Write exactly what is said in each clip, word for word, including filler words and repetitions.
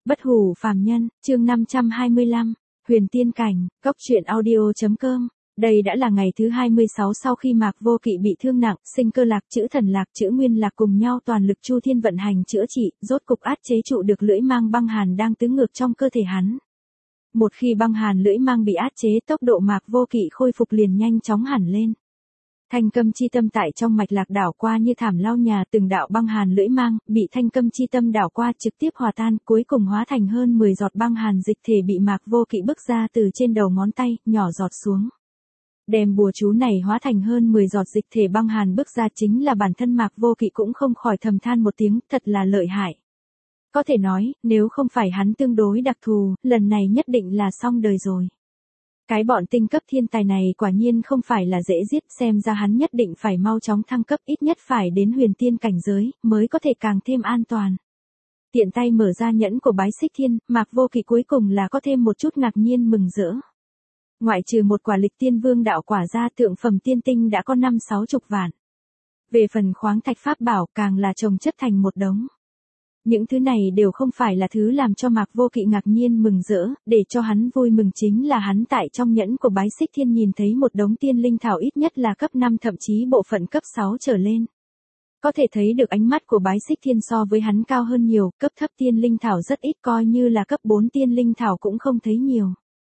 Bất hủ phàm nhân, chương năm trăm hai mươi lăm, Huyền Tiên Cảnh, Cốc truyện audio.com. Đây đã là ngày thứ hai mươi sáu sau khi Mạc Vô Kỵ bị thương nặng, sinh cơ lạc, chữ thần lạc, chữ nguyên lạc cùng nhau toàn lực chu thiên vận hành chữa trị, rốt cục át chế trụ được lưỡi mang băng hàn đang tứ ngược trong cơ thể hắn. Một khi băng hàn lưỡi mang bị át chế, tốc độ Mạc Vô Kỵ khôi phục liền nhanh chóng hẳn lên. Thanh câm chi tâm tại trong mạch lạc đảo qua như thảm lau nhà, từng đạo băng hàn lưỡi mang, bị thanh câm chi tâm đảo qua trực tiếp hòa tan, cuối cùng hóa thành hơn mười giọt băng hàn dịch thể bị Mạc Vô Kỵ bức ra từ trên đầu ngón tay, nhỏ giọt xuống. Đem bùa chú này hóa thành hơn mười giọt dịch thể băng hàn bức ra chính là bản thân Mạc Vô Kỵ cũng không khỏi thầm than một tiếng, thật là lợi hại. Có thể nói, nếu không phải hắn tương đối đặc thù, lần này nhất định là xong đời rồi. Cái bọn tinh cấp thiên tài này quả nhiên không phải là dễ giết, xem ra hắn nhất định phải mau chóng thăng cấp, ít nhất phải đến huyền tiên cảnh giới, mới có thể càng thêm an toàn. Tiện tay mở ra nhẫn của Bái Xích Thiên, Mạc Vô Kỵ cuối cùng là có thêm một chút ngạc nhiên mừng rỡ. Ngoại trừ một quả lịch tiên vương đạo quả ra, thượng phẩm tiên tinh đã có năm sáu chục vạn. Về phần khoáng thạch pháp bảo càng là chồng chất thành một đống. Những thứ này đều không phải là thứ làm cho Mạc Vô Kỵ ngạc nhiên mừng rỡ, để cho hắn vui mừng chính là hắn tại trong nhẫn của Bái Xích Thiên nhìn thấy một đống tiên linh thảo ít nhất là cấp năm thậm chí bộ phận cấp sáu trở lên. Có thể thấy được ánh mắt của Bái Xích Thiên so với hắn cao hơn nhiều, cấp thấp tiên linh thảo rất ít, coi như là cấp bốn tiên linh thảo cũng không thấy nhiều.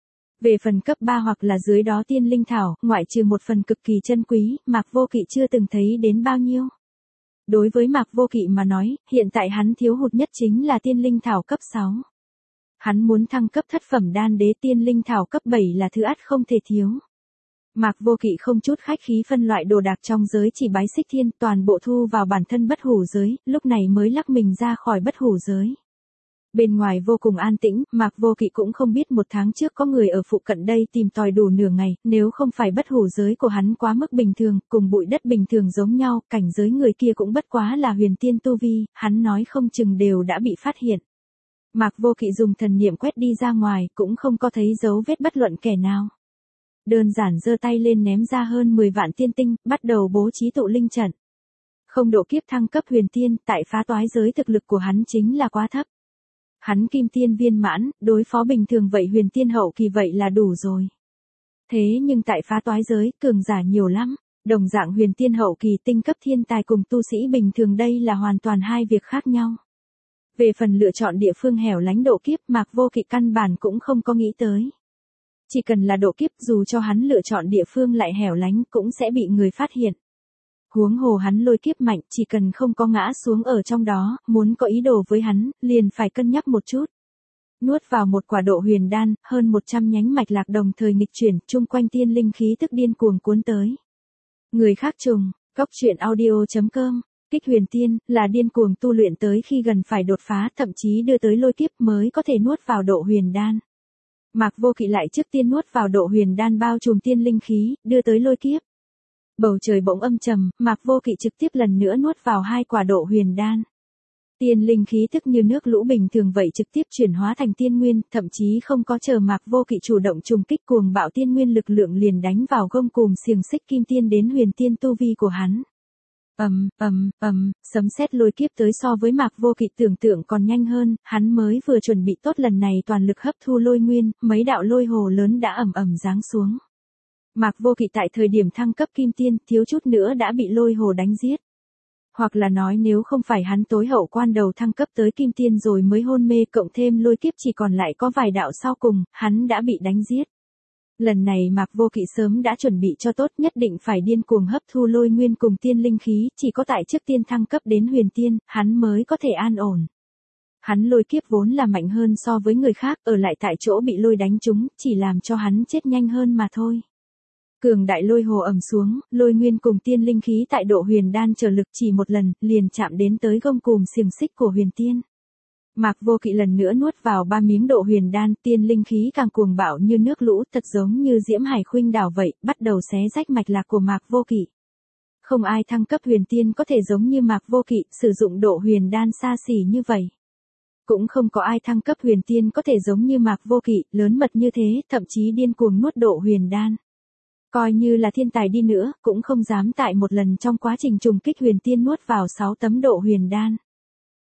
Về phần cấp ba hoặc là dưới đó tiên linh thảo, ngoại trừ một phần cực kỳ chân quý, Mạc Vô Kỵ chưa từng thấy đến bao nhiêu. Đối với Mạc Vô Kỵ mà nói, hiện tại hắn thiếu hụt nhất chính là tiên linh thảo cấp sáu. Hắn muốn thăng cấp thất phẩm đan đế, tiên linh thảo cấp bảy là thứ ắt không thể thiếu. Mạc Vô Kỵ không chút khách khí phân loại đồ đạc trong giới chỉ Bái Xích Thiên, toàn bộ thu vào bản thân bất hủ giới, lúc này mới lắc mình ra khỏi bất hủ giới. Bên ngoài vô cùng an tĩnh, Mạc Vô Kỵ cũng không biết một tháng trước có người ở phụ cận đây tìm tòi đủ nửa ngày, nếu không phải bất hủ giới của hắn quá mức bình thường, cùng bụi đất bình thường giống nhau, cảnh giới người kia cũng bất quá là huyền tiên tu vi, hắn nói không chừng đều đã bị phát hiện. Mạc Vô Kỵ dùng thần niệm quét đi ra ngoài, cũng không có thấy dấu vết bất luận kẻ nào. Đơn giản giơ tay lên ném ra hơn mười vạn tiên tinh, bắt đầu bố trí tụ linh trận. Không độ kiếp thăng cấp huyền tiên, tại phá toái giới thực lực của hắn chính là quá thấp. Hắn kim tiên viên mãn, đối phó bình thường vậy huyền tiên hậu kỳ vậy là đủ rồi. Thế nhưng tại phá toái giới, cường giả nhiều lắm, đồng dạng huyền tiên hậu kỳ tinh cấp thiên tài cùng tu sĩ bình thường đây là hoàn toàn hai việc khác nhau. Về phần lựa chọn địa phương hẻo lánh độ kiếp, Mạc Vô Kỵ căn bản cũng không có nghĩ tới. Chỉ cần là độ kiếp, dù cho hắn lựa chọn địa phương lại hẻo lánh cũng sẽ bị người phát hiện. Huống hồ hắn lôi kiếp mạnh, chỉ cần không có ngã xuống ở trong đó, muốn có ý đồ với hắn, liền phải cân nhắc một chút. Nuốt vào một quả độ huyền đan, hơn một trăm nhánh mạch lạc đồng thời nghịch chuyển, chung quanh tiên linh khí tức điên cuồng cuốn tới. Người khác trùng, Cốc truyện audio.com, kích huyền tiên, là điên cuồng tu luyện tới khi gần phải đột phá, thậm chí đưa tới lôi kiếp mới có thể nuốt vào độ huyền đan. Mạc Vô Kỵ lại trước tiên nuốt vào độ huyền đan bao trùm tiên linh khí, đưa tới lôi kiếp. Bầu trời bỗng âm trầm, Mạc Vô Kỵ trực tiếp lần nữa nuốt vào hai quả độ huyền đan. Tiên linh khí tức như nước lũ bình thường vậy trực tiếp chuyển hóa thành tiên nguyên, thậm chí không có chờ Mạc Vô Kỵ chủ động trùng kích, cuồng bạo tiên nguyên lực lượng liền đánh vào gông cùm xiềng xích kim tiên đến huyền tiên tu vi của hắn. Ầm, ầm, ầm, sấm sét lôi kiếp tới so với Mạc Vô Kỵ tưởng tượng còn nhanh hơn, hắn mới vừa chuẩn bị tốt lần này toàn lực hấp thu lôi nguyên, mấy đạo lôi hồ lớn đã ầm ầm giáng xuống. Mạc Vô Kỵ tại thời điểm thăng cấp kim tiên, thiếu chút nữa đã bị lôi hồ đánh giết. Hoặc là nói nếu không phải hắn tối hậu quan đầu thăng cấp tới kim tiên rồi mới hôn mê, cộng thêm lôi kiếp chỉ còn lại có vài đạo sau cùng, hắn đã bị đánh giết. Lần này Mạc Vô Kỵ sớm đã chuẩn bị cho tốt, nhất định phải điên cuồng hấp thu lôi nguyên cùng tiên linh khí, chỉ có tại trước tiên thăng cấp đến huyền tiên, hắn mới có thể an ổn. Hắn lôi kiếp vốn là mạnh hơn so với người khác, ở lại tại chỗ bị lôi đánh trúng, chỉ làm cho hắn chết nhanh hơn mà thôi. Cường đại lôi hồ ầm xuống, lôi nguyên cùng tiên linh khí tại độ huyền đan trở lực chỉ một lần, liền chạm đến tới gông cùm xiềng xích của huyền tiên. Mạc Vô Kỵ lần nữa nuốt vào ba miếng độ huyền đan, tiên linh khí càng cuồng bạo như nước lũ, thật giống như diễm hải khuynh đảo vậy, bắt đầu xé rách mạch lạc của Mạc Vô Kỵ. Không ai thăng cấp huyền tiên có thể giống như Mạc Vô Kỵ, sử dụng độ huyền đan xa xỉ như vậy. Cũng không có ai thăng cấp huyền tiên có thể giống như Mạc Vô Kỵ, lớn mật như thế, thậm chí điên cuồng nuốt độ huyền đan. Coi như là thiên tài đi nữa, cũng không dám tại một lần trong quá trình trùng kích huyền tiên nuốt vào sáu tấm độ huyền đan.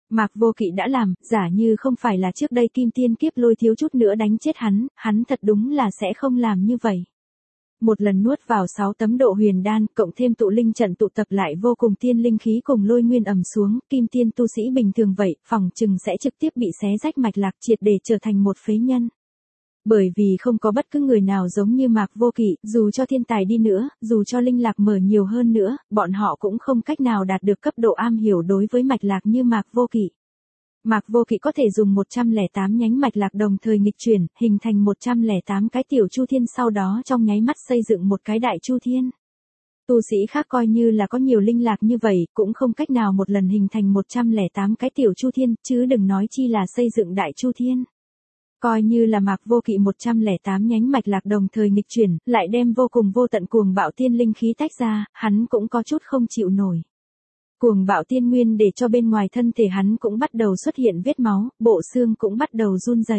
Mạc Vô Kỵ đã làm, giả như không phải là trước đây Kim Tiên Kiếp Lôi thiếu chút nữa đánh chết hắn, hắn thật đúng là sẽ không làm như vậy. Một lần nuốt vào sáu tấm độ huyền đan, cộng thêm tụ linh trận tụ tập lại vô cùng tiên linh khí cùng lôi nguyên ầm xuống, kim tiên tu sĩ bình thường vậy, phòng chừng sẽ trực tiếp bị xé rách mạch lạc triệt để trở thành một phế nhân. Bởi vì không có bất cứ người nào giống như Mạc Vô Kỵ, dù cho thiên tài đi nữa, dù cho linh lạc mở nhiều hơn nữa, bọn họ cũng không cách nào đạt được cấp độ am hiểu đối với mạch lạc như Mạc Vô Kỵ. Mạc Vô Kỵ có thể dùng một trăm lẻ tám nhánh mạch lạc đồng thời nghịch chuyển, hình thành một trăm lẻ tám cái tiểu chu thiên, sau đó trong nháy mắt xây dựng một cái đại chu thiên. Tu sĩ khác coi như là có nhiều linh lạc như vậy, cũng không cách nào một lần hình thành một trăm lẻ tám cái tiểu chu thiên, chứ đừng nói chi là xây dựng đại chu thiên. Coi như là Mạc Vô Kỵ một trăm lẻ tám nhánh mạch lạc đồng thời nghịch chuyển, lại đem vô cùng vô tận cuồng bạo tiên linh khí tách ra, hắn cũng có chút không chịu nổi. Cuồng bạo tiên nguyên để cho bên ngoài thân thể hắn cũng bắt đầu xuất hiện vết máu, bộ xương cũng bắt đầu run rẩy.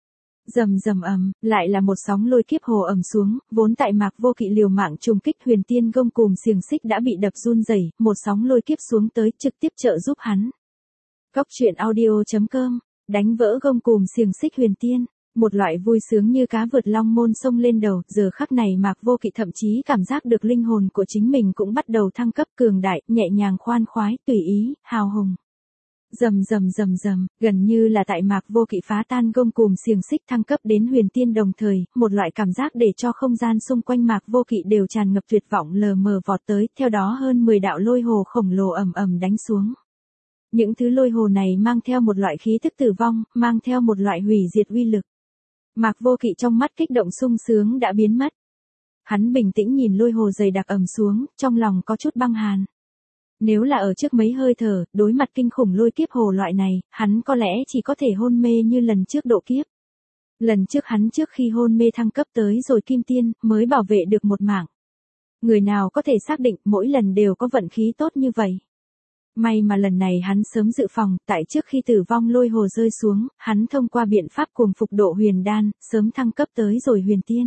Rầm rầm ầm, lại là một sóng lôi kiếp hồ ầm xuống, vốn tại Mạc Vô Kỵ liều mạng trùng kích huyền tiên gông cùm xiềng xích đã bị đập run rẩy, một sóng lôi kiếp xuống tới trực tiếp trợ giúp hắn. Góc truyện audio chấm com, đánh vỡ gông cùm xiềng xích huyền tiên. Một loại vui sướng như cá vượt long môn sông lên đầu, giờ khắc này Mạc Vô Kỵ thậm chí cảm giác được linh hồn của chính mình cũng bắt đầu thăng cấp cường đại, nhẹ nhàng khoan khoái, tùy ý, hào hùng. Rầm rầm rầm rầm, gần như là tại Mạc Vô Kỵ phá tan gông cùm xiềng xích thăng cấp đến huyền tiên đồng thời, một loại cảm giác để cho không gian xung quanh Mạc Vô Kỵ đều tràn ngập tuyệt vọng lờ mờ vọt tới, theo đó hơn mười đạo lôi hồ khổng lồ ầm ầm đánh xuống. Những thứ lôi hồ này mang theo một loại khí tức tử vong, mang theo một loại hủy diệt uy lực. Mạc Vô Kỵ trong mắt kích động sung sướng đã biến mất. Hắn bình tĩnh nhìn lôi hồ dày đặc ầm xuống, trong lòng có chút băng hàn. Nếu là ở trước mấy hơi thở, đối mặt kinh khủng lôi kiếp hồ loại này, hắn có lẽ chỉ có thể hôn mê như lần trước độ kiếp. Lần trước hắn trước khi hôn mê thăng cấp tới rồi kim tiên, mới bảo vệ được một mạng. Người nào có thể xác định mỗi lần đều có vận khí tốt như vậy. May mà lần này hắn sớm dự phòng, tại trước khi tử vong lôi hồ rơi xuống, hắn thông qua biện pháp cuồng phục độ huyền đan, sớm thăng cấp tới rồi huyền tiên.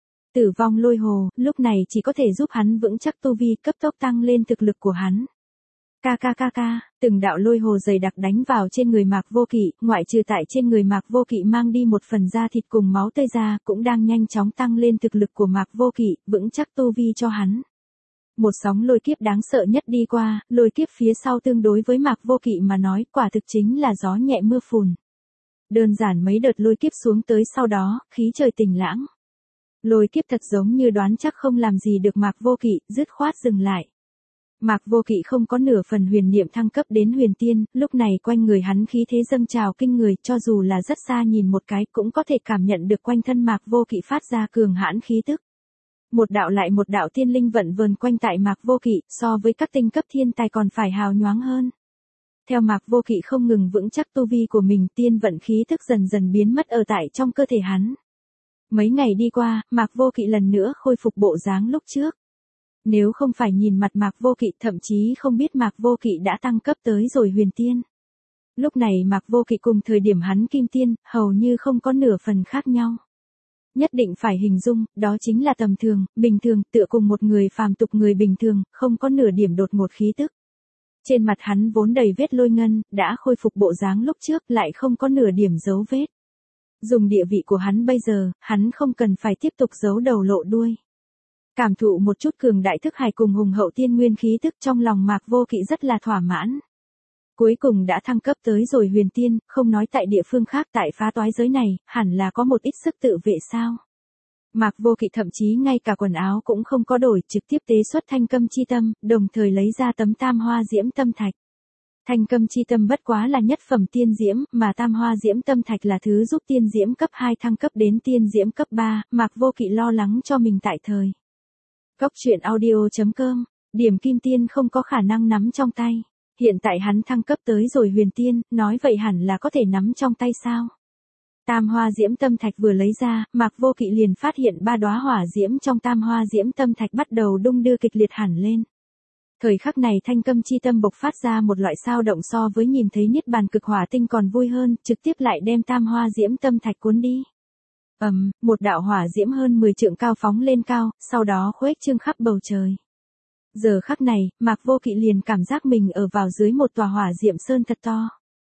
Tử vong lôi hồ, lúc này chỉ có thể giúp hắn vững chắc tu vi, cấp tốc tăng lên thực lực của hắn. Ca ca ca ca, từng đạo lôi hồ dày đặc đánh vào trên người Mạc Vô Kỵ, ngoại trừ tại trên người Mạc Vô Kỵ mang đi một phần da thịt cùng máu tươi ra, cũng đang nhanh chóng tăng lên thực lực của Mạc Vô Kỵ, vững chắc tu vi cho hắn. Một sóng lôi kiếp đáng sợ nhất đi qua, lôi kiếp phía sau tương đối với Mạc Vô Kỵ mà nói, quả thực chính là gió nhẹ mưa phùn. Đơn giản mấy đợt lôi kiếp xuống tới sau đó, khí trời tình lãng. Lôi kiếp thật giống như đoán chắc không làm gì được Mạc Vô Kỵ, dứt khoát dừng lại. Mạc Vô Kỵ không có nửa phần huyền niệm thăng cấp đến huyền tiên, lúc này quanh người hắn khí thế dâng trào kinh người, cho dù là rất xa nhìn một cái cũng có thể cảm nhận được quanh thân Mạc Vô Kỵ phát ra cường hãn khí tức. Một đạo lại một đạo tiên linh vận vờn quanh tại Mạc Vô Kỵ, so với các tinh cấp thiên tài còn phải hào nhoáng hơn. Theo Mạc Vô Kỵ không ngừng vững chắc tu vi của mình, tiên vận khí tức dần dần biến mất ở tại trong cơ thể hắn. Mấy ngày đi qua, Mạc Vô Kỵ lần nữa khôi phục bộ dáng lúc trước. Nếu không phải nhìn mặt Mạc Vô Kỵ, thậm chí không biết Mạc Vô Kỵ đã tăng cấp tới rồi huyền tiên. Lúc này Mạc Vô Kỵ cùng thời điểm hắn kim tiên, hầu như không có nửa phần khác nhau. Nhất định phải hình dung, đó chính là tầm thường, bình thường, tựa cùng một người phàm tục người bình thường, không có nửa điểm đột ngột khí tức. Trên mặt hắn vốn đầy vết lôi ngân, đã khôi phục bộ dáng lúc trước, lại không có nửa điểm dấu vết. Dùng địa vị của hắn bây giờ, hắn không cần phải tiếp tục giấu đầu lộ đuôi. Cảm thụ một chút cường đại thức hải cùng hùng hậu tiên nguyên khí tức, trong lòng Mạc Vô Kỵ rất là thỏa mãn. Cuối cùng đã thăng cấp tới rồi huyền tiên, không nói tại địa phương khác, tại phá toái giới này, hẳn là có một ít sức tự vệ sao. Mạc Vô Kỵ thậm chí ngay cả quần áo cũng không có đổi, trực tiếp tế xuất thanh câm chi tâm, đồng thời lấy ra tấm tam hoa diễm tâm thạch. Thanh câm chi tâm bất quá là nhất phẩm tiên diễm, mà tam hoa diễm tâm thạch là thứ giúp tiên diễm cấp hai thăng cấp đến tiên diễm cấp ba, Mạc Vô Kỵ lo lắng cho mình tại thời. Góc truyện audio chấm com, điểm kim tiên không có khả năng nắm trong tay. Hiện tại hắn thăng cấp tới rồi huyền tiên, nói vậy hẳn là có thể nắm trong tay sao. Tam hoa diễm tâm thạch vừa lấy ra, Mạc Vô Kỵ liền phát hiện ba đóa hỏa diễm trong tam hoa diễm tâm thạch bắt đầu đung đưa kịch liệt hẳn lên. Thời khắc này thanh câm chi tâm bộc phát ra một loại sao động so với nhìn thấy niết bàn cực hỏa tinh còn vui hơn, trực tiếp lại đem tam hoa diễm tâm thạch cuốn đi. Ầm, um, một đạo hỏa diễm hơn mười trượng cao phóng lên cao, sau đó khuếch trương khắp bầu trời. Giờ khắc này, Mạc Vô Kỵ liền cảm giác mình ở vào dưới một tòa hỏa diệm sơn thật to.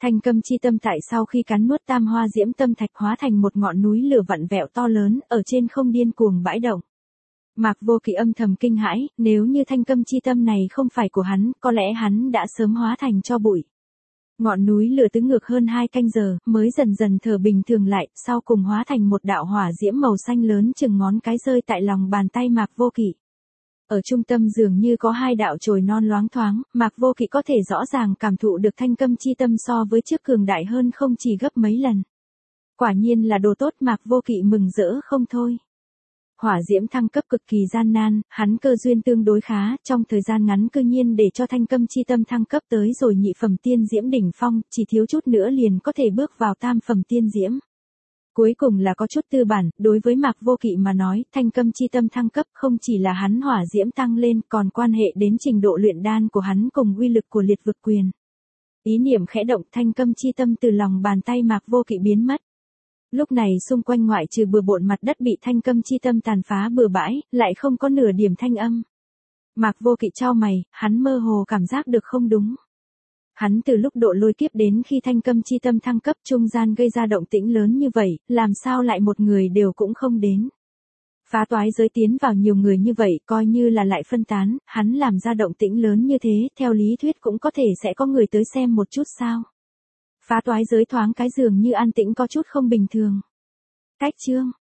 Thanh Câm Chi Tâm tại sau khi cắn nuốt tam hoa diễm tâm thạch hóa thành một ngọn núi lửa vặn vẹo to lớn, ở trên không điên cuồng bãi động. Mạc Vô Kỵ âm thầm kinh hãi, nếu như Thanh Câm Chi Tâm này không phải của hắn, có lẽ hắn đã sớm hóa thành tro bụi. Ngọn núi lửa tứ ngược hơn hai canh giờ, mới dần dần thở bình thường lại, sau cùng hóa thành một đạo hỏa diễm màu xanh lớn chừng ngón cái rơi tại lòng bàn tay Mạc Vô Kỵ. Ở trung tâm dường như có hai đạo chồi non loáng thoáng, Mạc Vô Kỵ có thể rõ ràng cảm thụ được Thanh Câm Chi Tâm so với trước cường đại hơn không chỉ gấp mấy lần. Quả nhiên là đồ tốt, Mạc Vô Kỵ mừng rỡ không thôi. Hỏa diễm thăng cấp cực kỳ gian nan, hắn cơ duyên tương đối khá, trong thời gian ngắn cư nhiên để cho Thanh Câm Chi Tâm thăng cấp tới rồi nhị phẩm tiên diễm đỉnh phong, chỉ thiếu chút nữa liền có thể bước vào tam phẩm tiên diễm. Cuối cùng là có chút tư bản, đối với Mạc Vô Kỵ mà nói, Thanh Câm Chi Tâm thăng cấp không chỉ là hắn hỏa diễm tăng lên, còn quan hệ đến trình độ luyện đan của hắn cùng uy lực của liệt vực quyền. Ý niệm khẽ động, Thanh Câm Chi Tâm từ lòng bàn tay Mạc Vô Kỵ biến mất. Lúc này xung quanh ngoại trừ bừa bộn mặt đất bị Thanh Câm Chi Tâm tàn phá bừa bãi, lại không có nửa điểm thanh âm. Mạc Vô Kỵ chau mày, hắn mơ hồ cảm giác được không đúng. Hắn từ lúc độ lôi kiếp đến khi Thanh Câm Chi Tâm thăng cấp trung gian gây ra động tĩnh lớn như vậy, làm sao lại một người đều cũng không đến. Phá toái giới tiến vào nhiều người như vậy, coi như là lại phân tán, hắn làm ra động tĩnh lớn như thế, theo lý thuyết cũng có thể sẽ có người tới xem một chút sao. Phá toái giới thoáng cái dường như an tĩnh có chút không bình thường. Cách chương